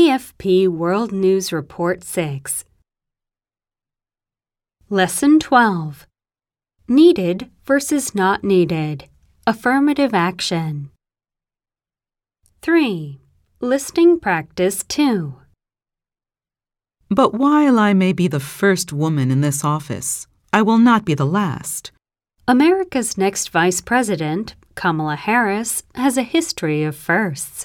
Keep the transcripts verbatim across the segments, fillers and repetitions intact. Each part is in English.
F P World News Report six. Lesson twelve. Needed versus not needed. Affirmative action. three. Listening practice two. But while I may be the first woman in this office, I will not be the last. America's next vice president, Kamala Harris, has a history of firsts.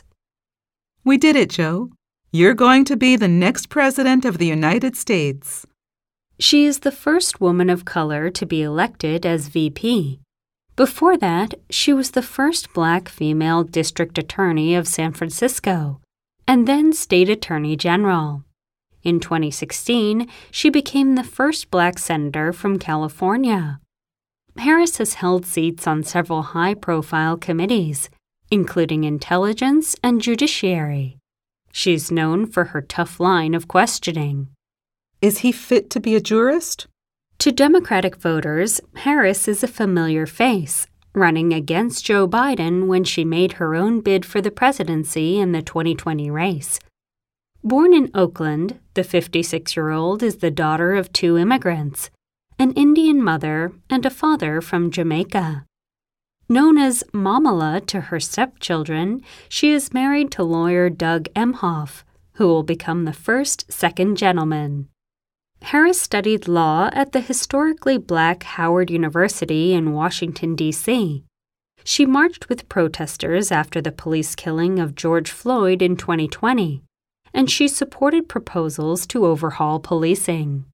We did it, Joe. You're going to be the next president of the United States. She is the first woman of color to be elected as V P. Before that, she was the first black female district attorney of San Francisco, and then state attorney general. In twenty sixteen, she became the first black senator from California. Harris has held seats on several high-profile committees, including Intelligence and Judiciary. She's known for her tough line of questioning. Is he fit to be a jurist? To Democratic voters, Harris is a familiar face, running against Joe Biden when she made her own bid for the presidency in the twenty twenty race. Born in Oakland, the fifty-six-year-old is the daughter of two immigrants, an Indian mother and a father from Jamaica. Known as Mamala to her stepchildren, she is married to lawyer Doug Emhoff, who will become the first second gentleman. Harris studied law at the historically black Howard University in Washington, D C She marched with protesters after the police killing of George Floyd in twenty twenty, and she supported proposals to overhaul policing.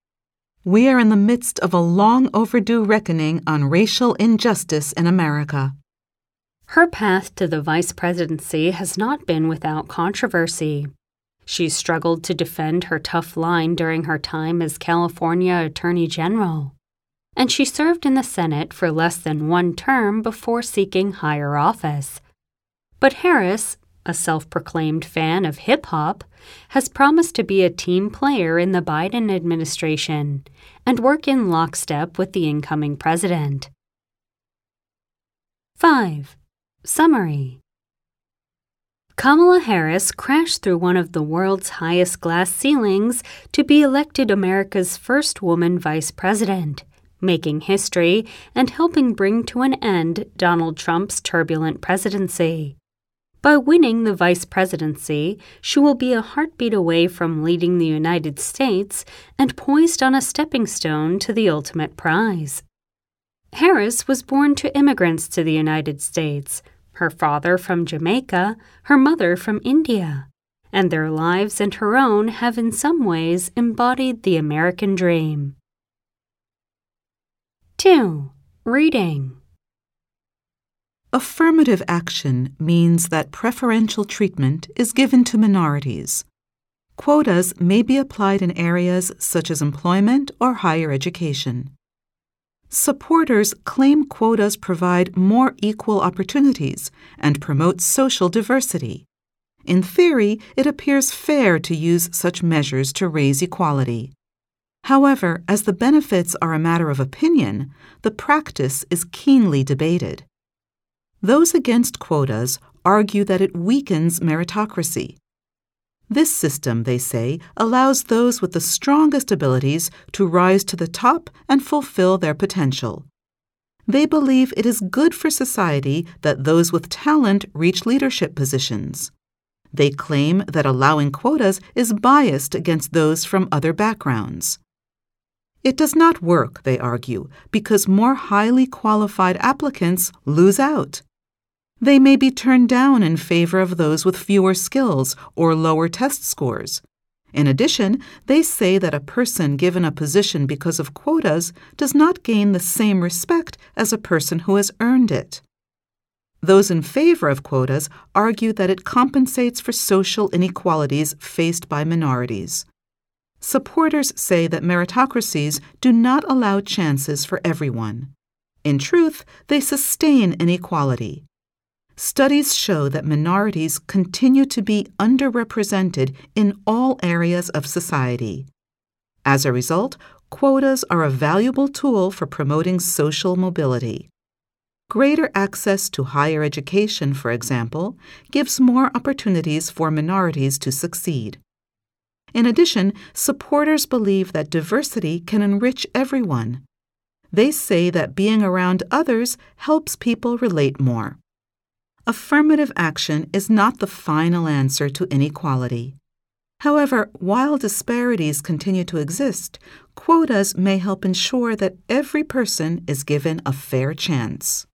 We are in the midst of a long overdue reckoning on racial injustice in America. Her path to the vice presidency has not been without controversy. She struggled to defend her tough line during her time as California Attorney General, and she served in the Senate for less than one term before seeking higher office. But Harris, a self-proclaimed fan of hip-hop, has promised to be a team player in the Biden administration and work in lockstep with the incoming president. five. Summary. Kamala Harris crashed through one of the world's highest glass ceilings to be elected America's first woman vice president, making history and helping bring to an end Donald Trump's turbulent presidency. By winning the vice presidency, she will be a heartbeat away from leading the United States and poised on a stepping stone to the ultimate prize. Harris was born to immigrants to the United States, her father from Jamaica, her mother from India, and their lives and her own have in some ways embodied the American dream. two. Reading. Affirmative action means that preferential treatment is given to minorities. Quotas may be applied in areas such as employment or higher education. Supporters claim quotas provide more equal opportunities and promote social diversity. In theory, it appears fair to use such measures to raise equality. However, as the benefits are a matter of opinion, the practice is keenly debated. Those against quotas argue that it weakens meritocracy. This system, they say, allows those with the strongest abilities to rise to the top and fulfill their potential. They believe it is good for society that those with talent reach leadership positions. They claim that allowing quotas is biased against those from other backgrounds. It does not work, they argue, because more highly qualified applicants lose out. They may be turned down in favor of those with fewer skills or lower test scores. In addition, they say that a person given a position because of quotas does not gain the same respect as a person who has earned it. Those in favor of quotas argue that it compensates for social inequalities faced by minorities. Supporters say that meritocracies do not allow chances for everyone. In truth, they sustain inequality. Studies show that minorities continue to be underrepresented in all areas of society. As a result, quotas are a valuable tool for promoting social mobility. Greater access to higher education, for example, gives more opportunities for minorities to succeed. In addition, supporters believe that diversity can enrich everyone. They say that being around others helps people relate more. Affirmative action is not the final answer to inequality. However, while disparities continue to exist, quotas may help ensure that every person is given a fair chance.